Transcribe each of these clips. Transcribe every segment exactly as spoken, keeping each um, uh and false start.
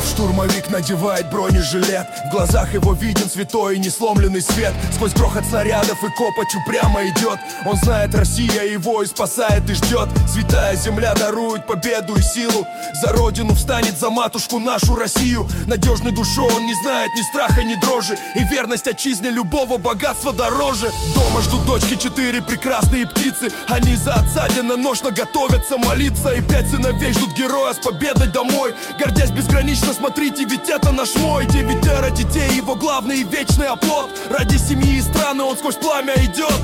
Вновь штурмовик надевает бронежилет. В глазах его виден святой и несломленный свет. Сквозь грохот снарядов и копоть упрямо идет. Он знает, Россия его и спасает, и ждет. Святая земля дарует победу и силу. За родину встанет, за матушку нашу Россию. Надежной душой он не знает ни страха, ни дрожи. И верность отчизне любого богатства дороже. Дома ждут дочки четыре прекрасные птицы. Они за отца денно-ношно готовятся молиться. И пять сыновей ждут героя с победой домой. Гордясь безгранично, смотрите, ведь это наш мой. Девятеро детей, его главный и вечный оплот. Ради семьи и страны он сквозь пламя идет.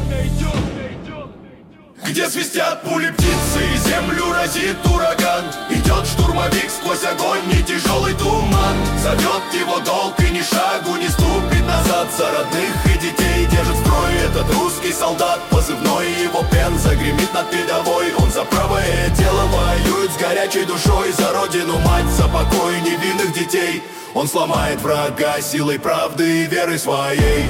Где свистят пули птицы и землю разит ураган. Идет штурмовик сквозь огонь и тяжелый туман. Зовет его долг и ни шагу не ступит назад. За родных и детей держит строй этот русский солдат. Позывной его Пенза гремит над передовой. Он за правое дело воюет с горячей душой. За родину мать, за покой невинных детей. Он сломает врага силой правды и веры своей.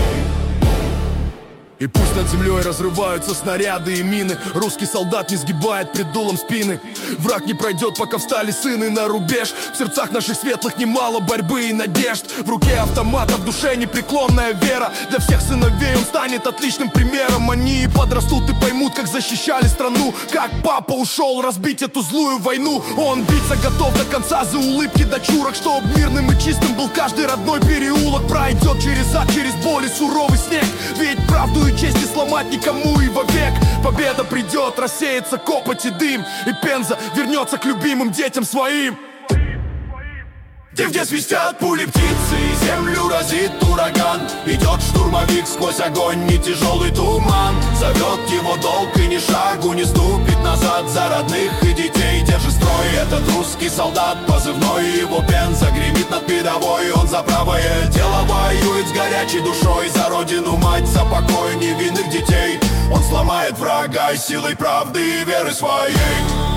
И пусть над землей разрываются снаряды и мины, русский солдат не сгибает пред дулом спины. Враг не пройдет, пока встали сыны на рубеж. В сердцах наших светлых немало борьбы и надежд. В руке автомата, в душе непреклонная вера. Для всех сыновей он станет отличным примером. Они подрастут и поймут, как защищали страну. Как папа ушел разбить эту злую войну. Он биться готов до конца за улыбки дочурок. Чтоб мирным и чистым был каждый родной переулок. Пройдет через ад, через боль и суровый снег. Ведь правду и честь не сломать никому и вовек. Победа придет, рассеется копоть и дым. И Пенза вернется к любимым детям своим. Где, где свистят пули птицы и землю разит ураган. Идет штурмовик сквозь огонь и тяжелый туман. Зовет его долг и ни шагу не ступит назад. За родных и детей держит строй этот русский солдат. Позывной его Пенза гремит над передовой. Он за правое дело воюет с горячей душой. За родину мать, за покой невинных детей. Он сломает врага силой правды и веры своей.